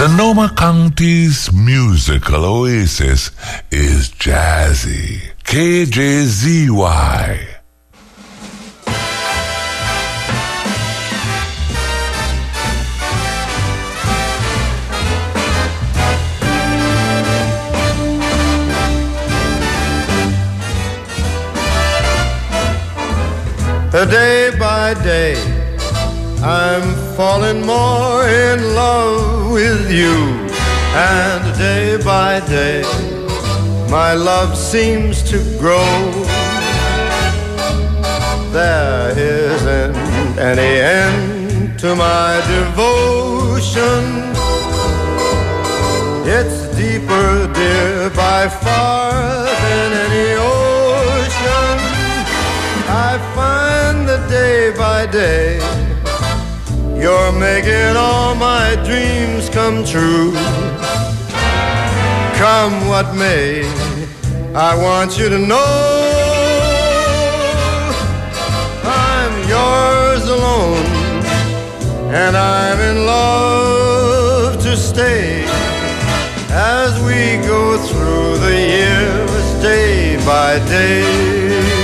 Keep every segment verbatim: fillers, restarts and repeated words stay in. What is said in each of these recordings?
Sonoma County's musical oasis is Jazzy. K J Z Y. Day by day, I'm falling more in love with you. And day by day, my love seems to grow. There isn't any end to my devotion. It's deeper, dear, by far than any ocean. I find that day by day you're making all my dreams come true. Come what may, I want you to know I'm yours alone, and I'm in love to stay as we go through the years day by day.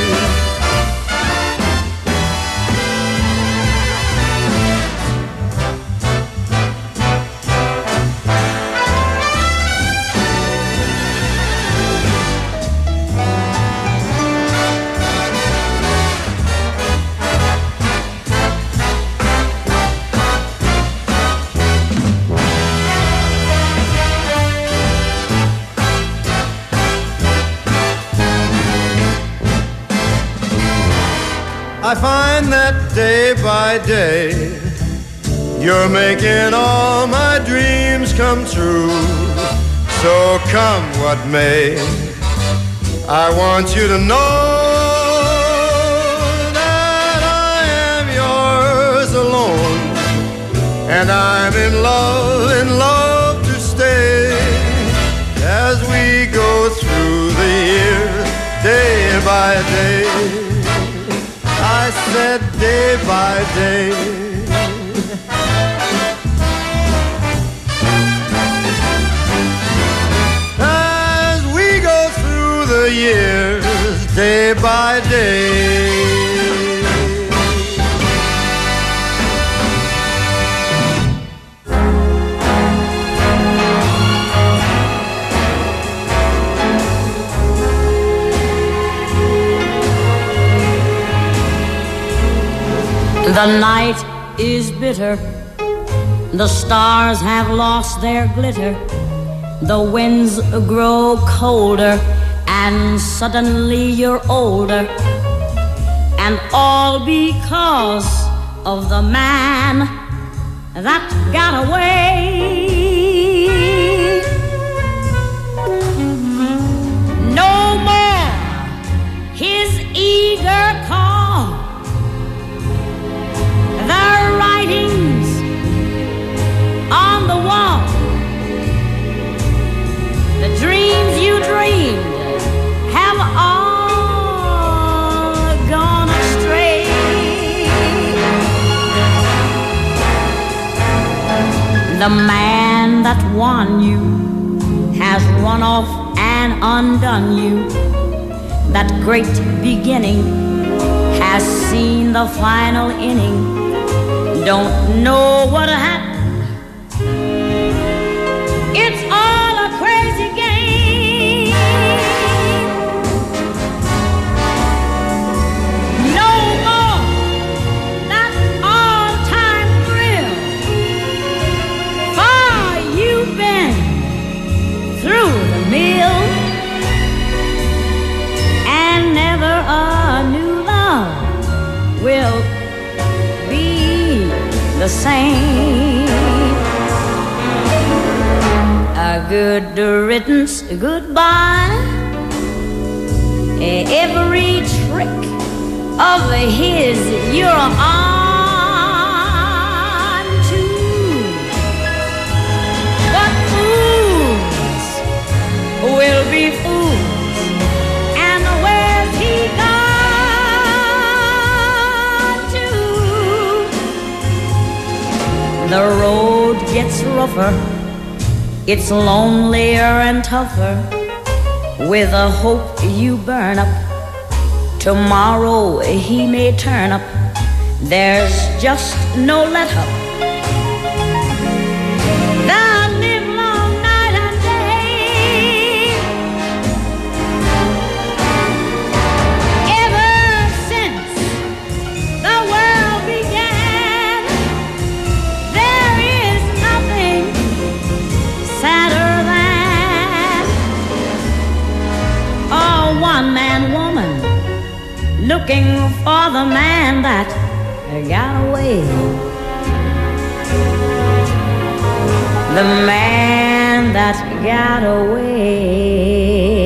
I find that day by day you're making all my dreams come true. So come what may, I want you to know that I am yours alone, and I'm in love, in love to stay as we go through the years day by day. I said day by day. As we go through the years day by day. The night is bitter, the stars have lost their glitter, the winds grow colder, and suddenly you're older, and all because of the man that got away. No more his eager call, the writings on the wall, the dreams you dreamed have all gone astray. The man that won you has run off and undone you. That great beginning has seen the final inning. Don't know what happened. It's all a crazy game. No more that all-time thrill. Far you've been through the mill, and never a new love will the same. A good riddance, goodbye. Every trick of his you're on to. But fools will be fools, and where's he gone to? The road gets rougher It's lonelier and tougher with a hope you burn up. Tomorrow he may turn up. There's just no let up. They'll live long night and day. Ever since the world began, there is nothing sadder than a one-man woman looking for the man that got away. The man that got away.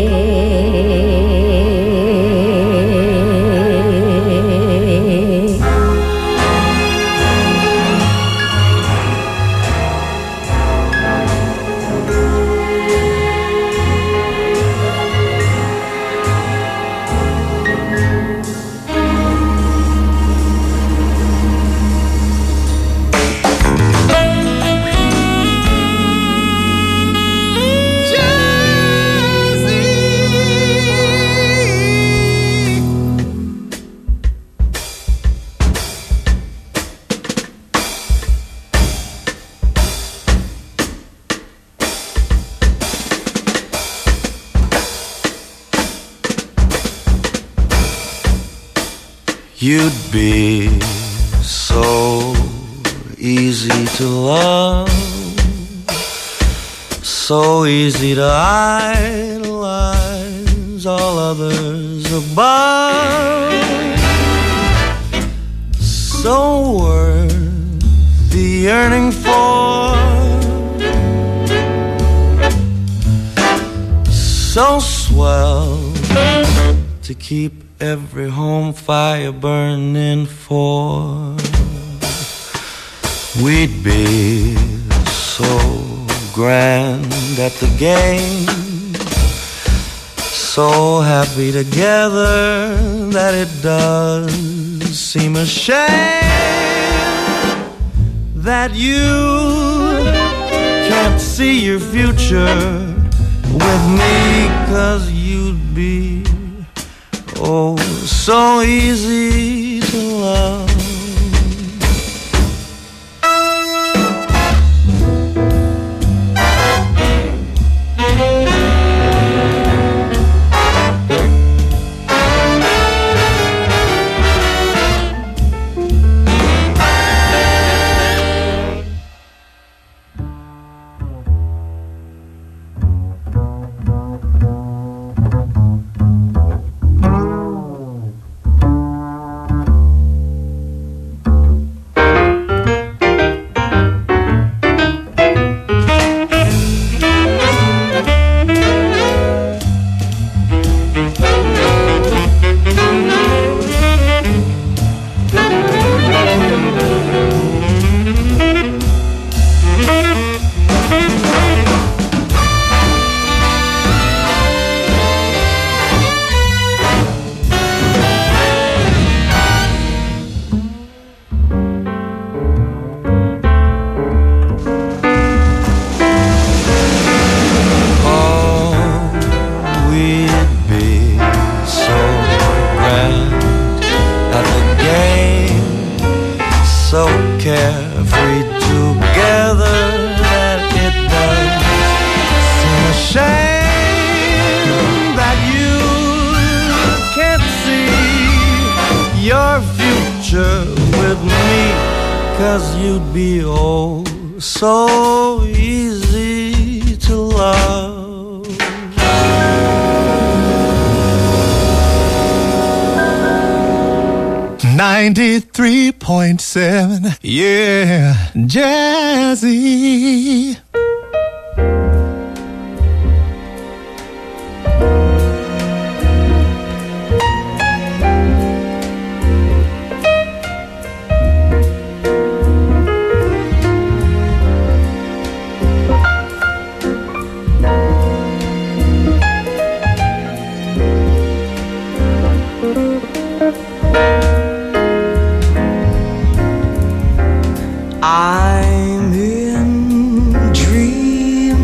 You'd be so easy to love, so easy to idolize all others above, so worth the yearning for, so swell to keep every home fire burning for. We'd be so grand at the game, so happy together that it does seem a shame that you can't see your future with me, 'cause you'd be oh, so easy to love. ninety-three point seven, yeah, Jazzy. I'm in dreamland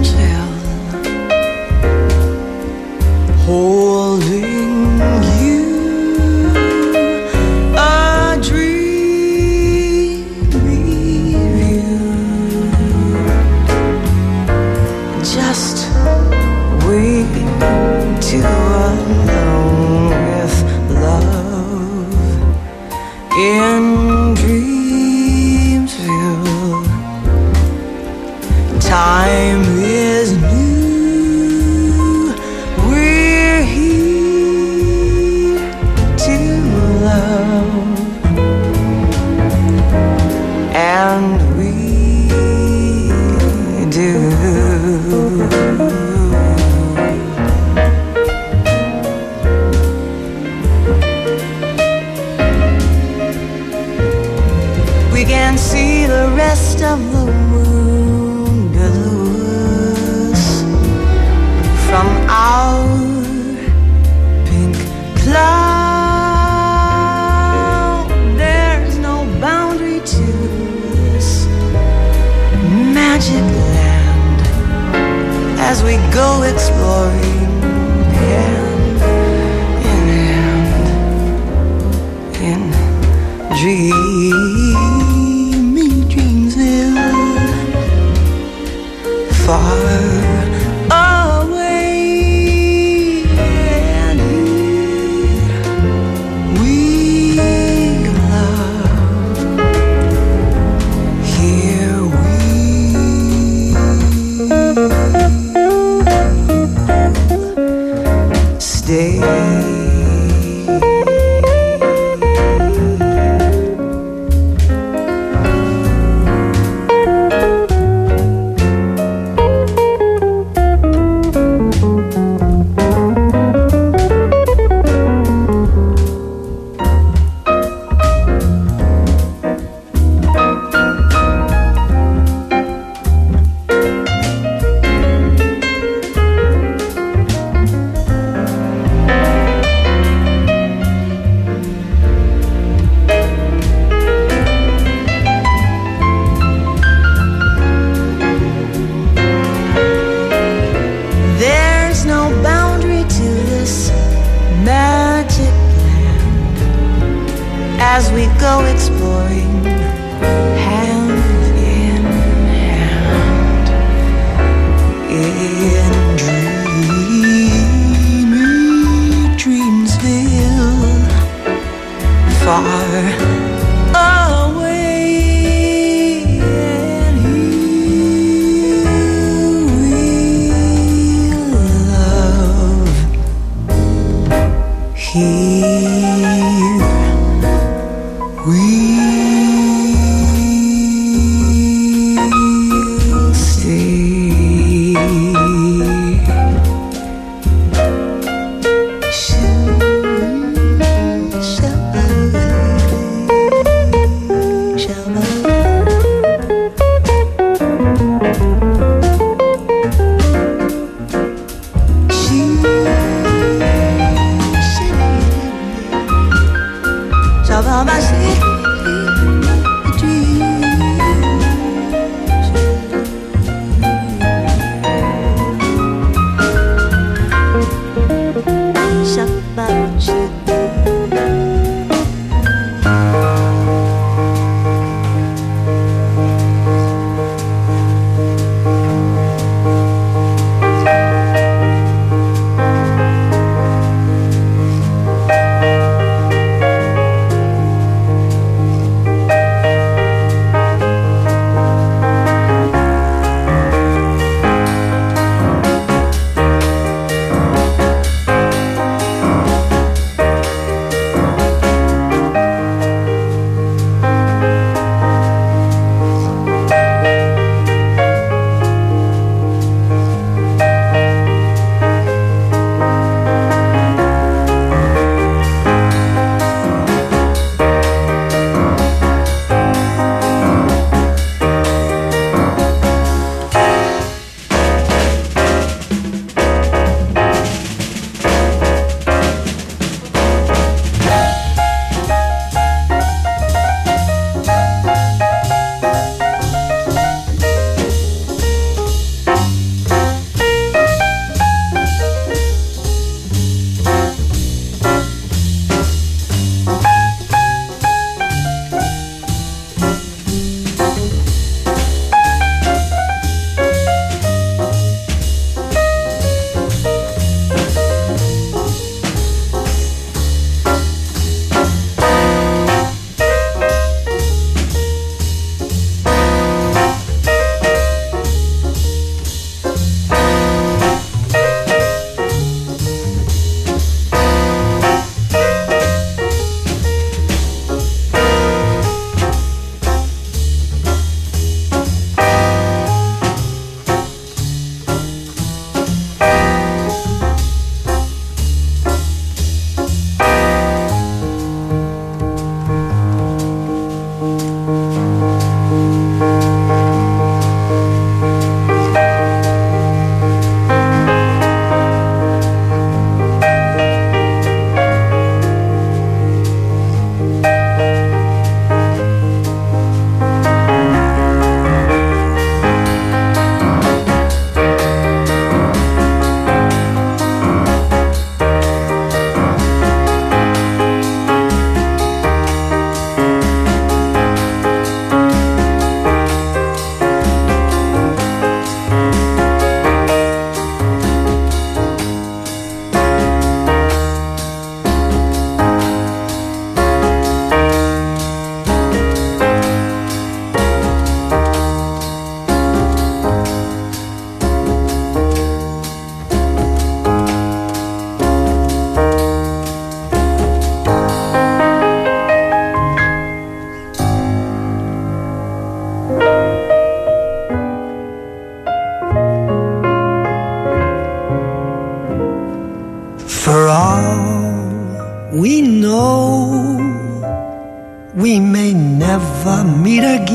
we can see the rest of the moon below us from our pink cloud. There's no boundary to this magic land as we go exploring hand in hand in dreamy Dreamsville, far away, and here we love, here we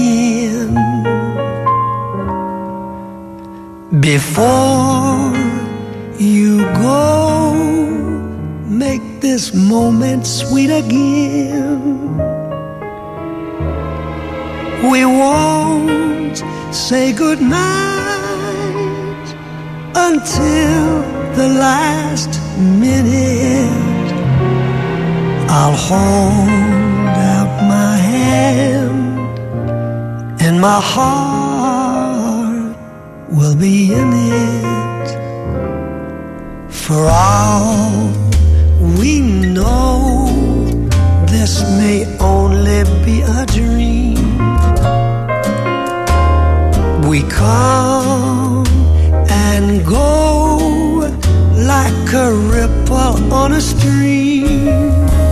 again. Before you go, make this moment sweet again. We won't say goodnight until the last minute. I'll hold out my hand and my heart will be in it. For all we know, this may only be a dream. We come and go like a ripple on a stream.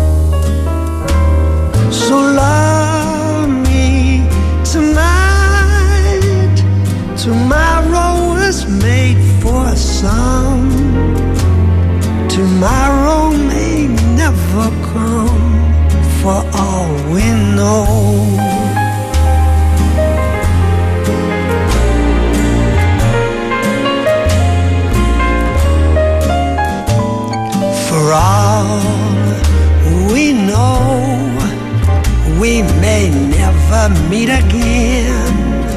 So love me tonight. Tomorrow is made for some. Tomorrow may never come, for all we know. For all we know, we may never meet again.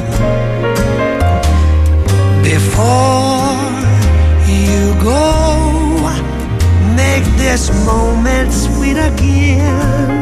Before you go, make this moment sweet again.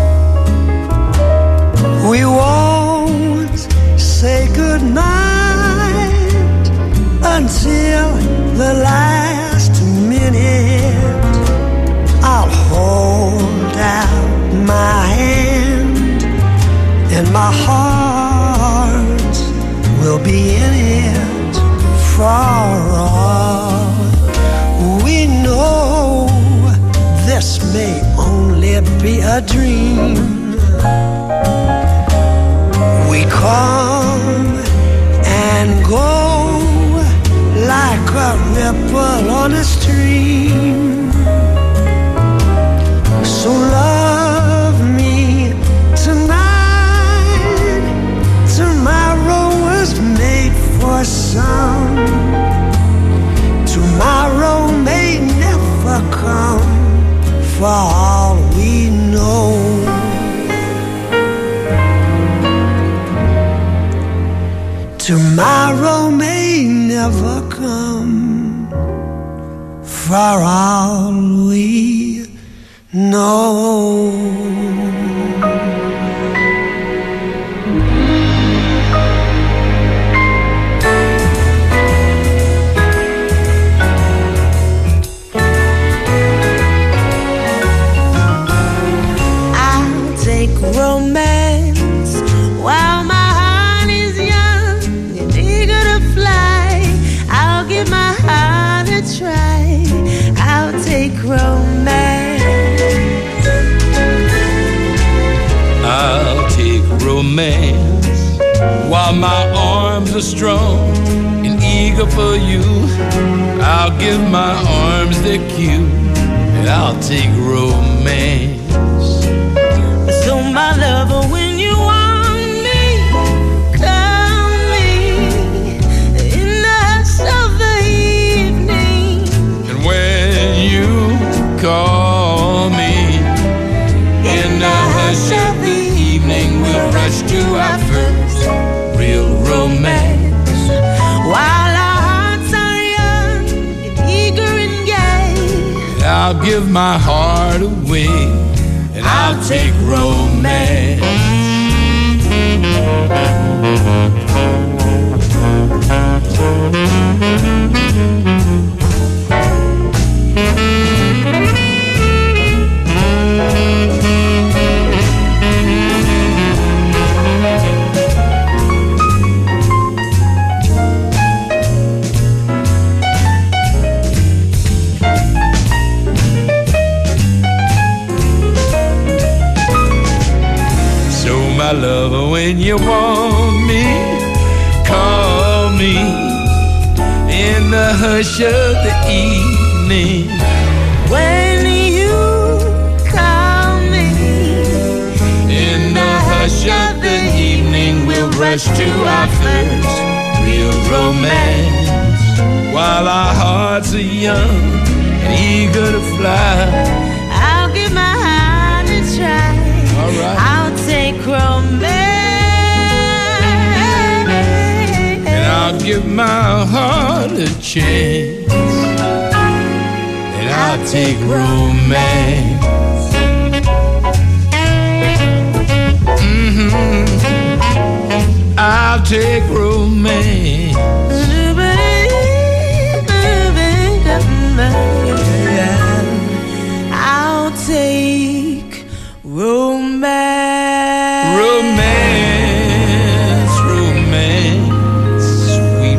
We won't say goodnight until the last minute. I'll hold out my hand and my heart will be in it. For all we know, this may only be a dream. We come and go like a ripple on a stream. So love me tonight. Tomorrow was made for some. Tomorrow may never come, for all we know. Tomorrow may never come, for all we know. Romance while my heart is young and eager to fly. I'll give my heart a try. I'll take romance. I'll take romance while my arms are strong and eager for you. I'll give my arms their cue and I'll take romance. So my lover, when you want me, call me in the hush of the evening. And when you call me in the hush of the evening, we'll rush to our first real romance. While our hearts are young and eager and gay, I'll give my heart away and I'll take romance. My lover, when you want me, call me in the hush of the evening. When you call me in the hush edge of the evening, we'll rush to our first real romance. While our hearts are young and eager to fly, I'll give my heart a try. All right. I'll take romance, and I'll give my heart a chance, and I'll, I'll take romance. Mm-hmm. I'll take romance. I'll take romance. Romance, romance, sweet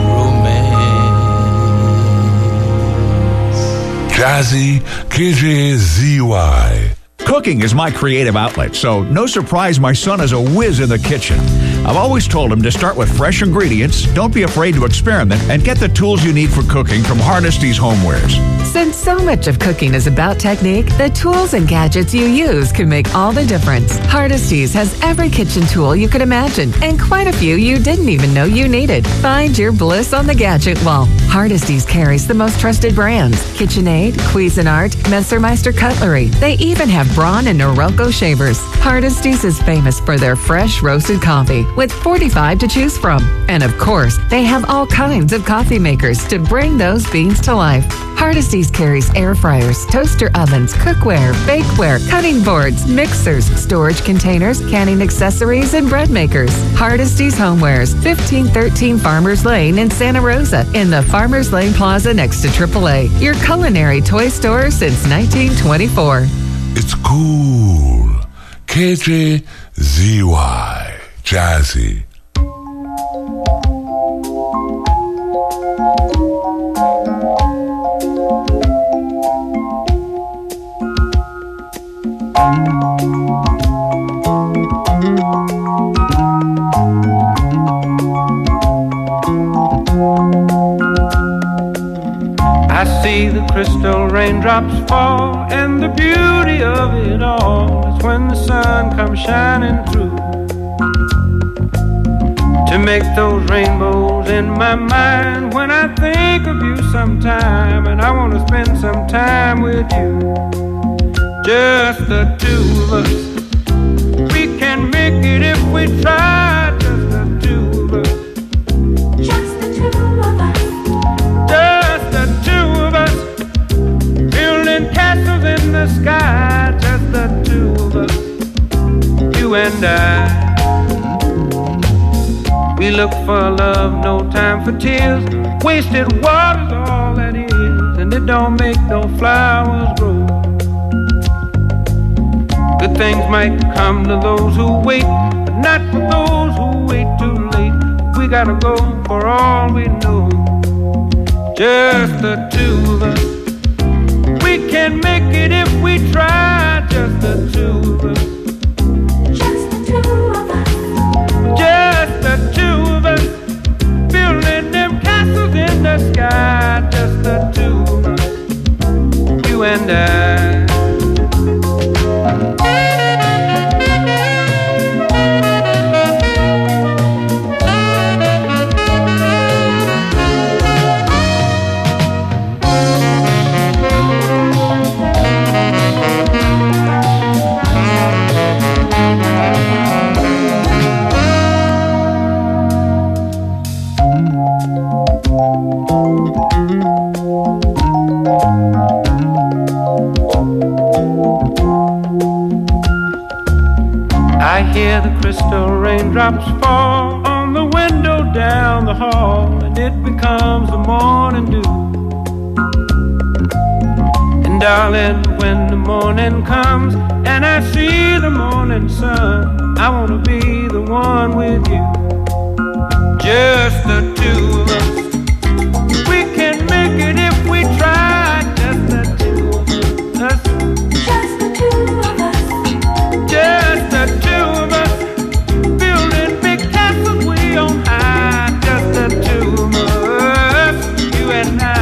romance. Jazzy K J Z Y. Cooking is my creative outlet, so no surprise my son is a whiz in the kitchen. I've always told him to start with fresh ingredients, don't be afraid to experiment, and get the tools you need for cooking from Hardesty's Homewares. Since so much of cooking is about technique, the tools and gadgets you use can make all the difference. Hardesty's has every kitchen tool you could imagine, and quite a few you didn't even know you needed. Find your bliss on the gadget wall. Hardesty's carries the most trusted brands: KitchenAid, Cuisinart, Messermeister Cutlery. They even have Braun and Norelco shavers. Hardesty's is famous for their fresh roasted coffee, with forty-five to choose from. And of course, they have all kinds of coffee makers to bring those beans to life. Hardesty's carries air fryers, toaster ovens, cookware, bakeware, cutting boards, mixers, storage containers, canning accessories, and bread makers. Hardesty's Homewares, fifteen thirteen Farmers Lane in Santa Rosa, in the Farmers Lane Plaza next to triple A. Your culinary toy store since nineteen twenty-four. It's cool. K J Z Y. Jazzy. I see the crystal raindrops fall, and the beauty of it all is when the sun comes shining through to make those rainbows in my mind. When I think of you sometime, and I want to spend some time with you, just the two of us. We can make it if we try, just the two of us. Just the two of us. Just the two of us, building castles in the sky. Just the two of us, you and I. We look for love, no time for tears. Wasted water's all that is, and it don't make no flowers grow. Good things might come to those who wait, but not for those who wait too late. We gotta go for all we know. Just the two of us. We can make it if we try. Just the two of us. Just the two of us. Just the two of us. Building them castles in the sky. Just the two of us. You and I. I hear the crystal raindrops fall on the window down the hall, and it becomes the morning dew. And darling, when the morning comes and I see the morning sun, I wanna be the one with you. Just the two of us. We can make it if we try. Just the two of us. Just the two of us. Just the two of us. Building big castles way on high. Just the two of us. You and I.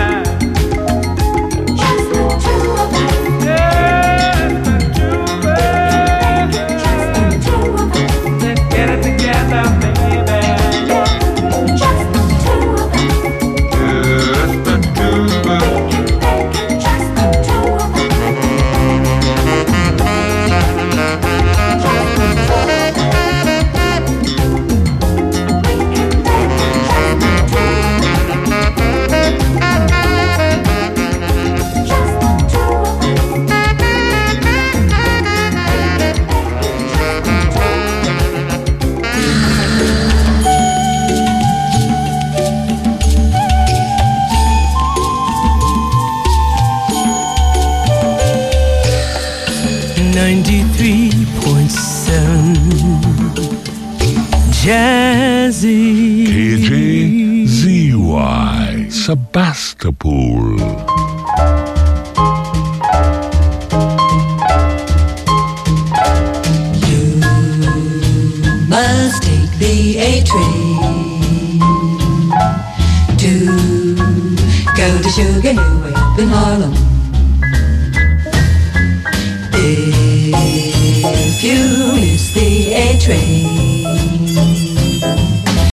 Just the two of us. Just the two of us. Just the two of us. Together. Jazzy. K J Z Y, Sebastopol. You must take the A train to go to Sugar Hill way up in Harlem. If you miss the A train,